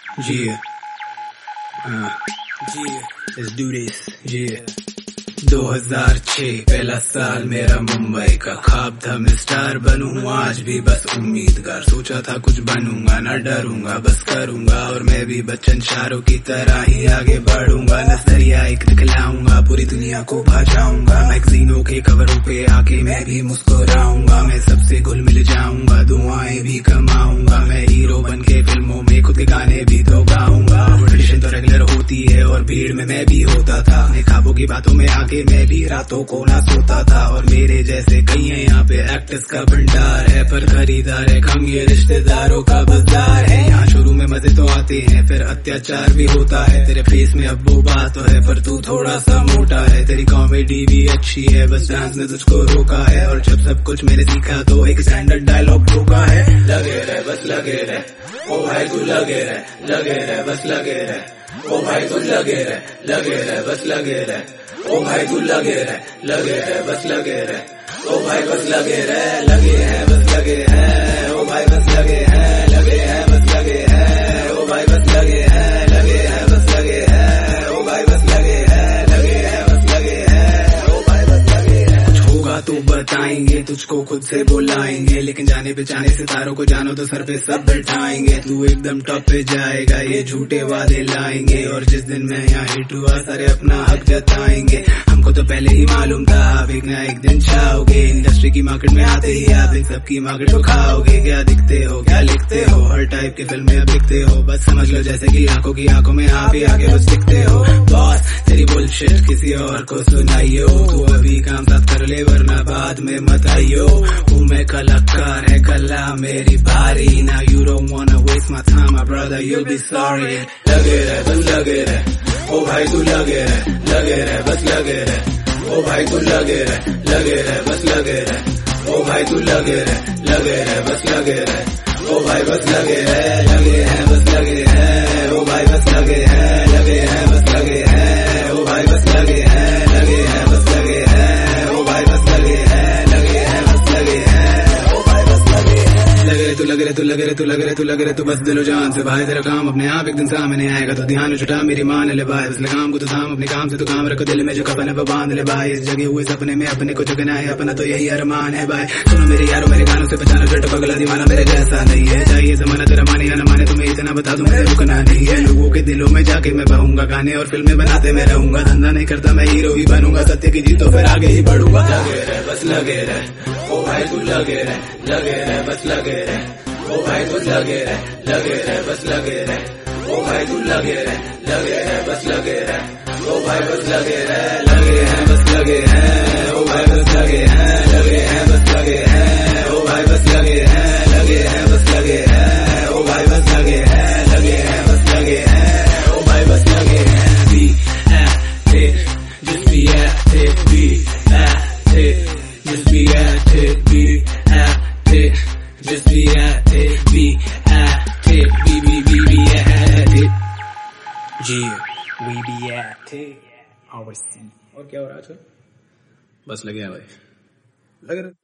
Yeah. Yeah. Let's do this. Yeah. 2006 पहला साल मेरा मुंबई का ख्वाब था मैं स्टार बनूं आज भी बस उम्मीदगार सोचा था कुछ बनूंगा ना डरूंगा बस करूंगा और मैं भी बच्चन शाहरुख की तरह ही आगे बढ़ूंगा नजरिया एक दिखलाऊंगा पूरी दुनिया को भाजाऊंगा मैगजीनों के कवरों पे आके मैं भी मुस्कुराऊंगा मैं सबसे घुल मिल जाऊंगा दुआएं भी कमाऊंगा मैं हीरो बन के फिल्मों में खुद के गाने भी तो गाऊंगा ऑडिशन तो रेगुलर होती है और भीड़ में मैं भी होता था अपने ख्वाबों की बातों में आके मैं भी रातों को ना सोता था और मेरे जैसे कई हैं यहाँ पे एक्टर्स का भंडार है पर खरीदार है कम ये रिश्तेदारों का बाजार है यहाँ शुरू में मजे तो आते हैं फिर अत्याचार भी होता है तेरे फेस में अब वो बात तो है पर तू थोड़ा सा मोटा है तेरी कॉमेडी भी अच्छी है बस डांस ने तुझको रोका है और जब सब कुछ मैंने सीखा तो एक स्टैंडर्ड डायलॉग ठोका है लगे रहे बस लगे रहे ओ भाई तू लगे रहे बस लगे रहे ओ भाई तू लगे रहे बस लगे रहे ओ भाई तू लगे रहे बस लगे रहे ओ भाई बस लगे हैं बस लगे हैं ओ भाई बस लगे हैं बस लगे हैं ओ भाई बस लगे हैं बस लगे हैं ओ भाई बस लगे हैं बस लगे हैं ओ भाई बस लगे हैं कुछ होगा तो बताएंगे तुझको खुद से बुलाएंगे लेकिन जाने पहचाने सितारों को जानो तो सर पे सब बैठाएंगे तू एकदम टॉप पे जाएगा ये झूठे वादे लाएंगे और जिस दिन मैं यहाँ हिट हुआ सारे अपना हक जताएंगे हमको तो पहले ही मालूम था आप एक ना एक दिन छाओगे इंडस्ट्री की मार्केट में आते ही आप इन सबकी मार्केट को खाओगे क्या दिखते हो क्या लिखते हो हर टाइप के फिल्म में अब लिखते हो बस समझ लो जैसे कि आंखों की आंखों में आप ही आगे बस दिखते हो बॉस तेरी बुलशिट किसी और को सुनाइयो तू अभी काम साथ कर ले वरना बाद में मत आइयो हूँ मैं कलाकार है कला मेरी भारी now you don't wanna waste my time my brother you'll be sorry लगे रहे बस लगे रहे ओ भाई तू लगे रहे बस लगे रहे ओ भाई तू लगे रहे बस लगे रहे ओ भाई तू लगे रहे बस लगे रहे ओ भाई बस लगे हैं बस लगे हैं ओ भाई बस लगे हैं बस लगे हैं ओ भाई बस लगे हैं बस लगे हैं ओ भाई बस लगे हैं बस लगे हैं ओ भाई बस लगे हैं लगे रहे तू बस दिलो जान से भाई तेरा काम अपने आप एक दिन सामने आएगा तो ध्यान छुटा मेरी मान ले भाई बस काम को तो थाम अपने काम से तो काम रखो दिल में जो कपन है बांध ले भाई इस जगह हुए सपने में अपने को जगना है अपना तो यही अरमान है भाई सुनो मेरे यारों मेरे गानों से बचाना जट पगला दीवाना मेरे जैसा नहीं है चाहिए जमाना तेरा माने या न माने तुम्हें इतना बता दूं मेरे रुकना नहीं है लोगों के दिलों में जाके मैं बहूंगा गाने और फिल्में बनाते मैं रहूंगा धंधा नहीं करता मैं हीरो ही बनूंगा सत्य की जीत तो फिर आगे ही बढ़ूंगा लगे रहे बस लगे रहे ओ भाई तू लगे रहे बस लगे रहे ओ भाई तू लगे रहे बस लगे रहे ओ भाई तू लगे रहे बस लगे रहे ओ भाई बस लगे हैं बस लगे हैं ओ भाई बस लगे हैं बस लगे हैं ओ भाई बस लगे हैं बस लगे हैं ओ भाई बस लगे हैं बस लगे हैं ओ भाई बस लगे हैं be at it just be at it be at it just be at it be at it just be at it be at it be at it yeah we be at it always और क्या हो रहा है बस लगे हैं भाई लगे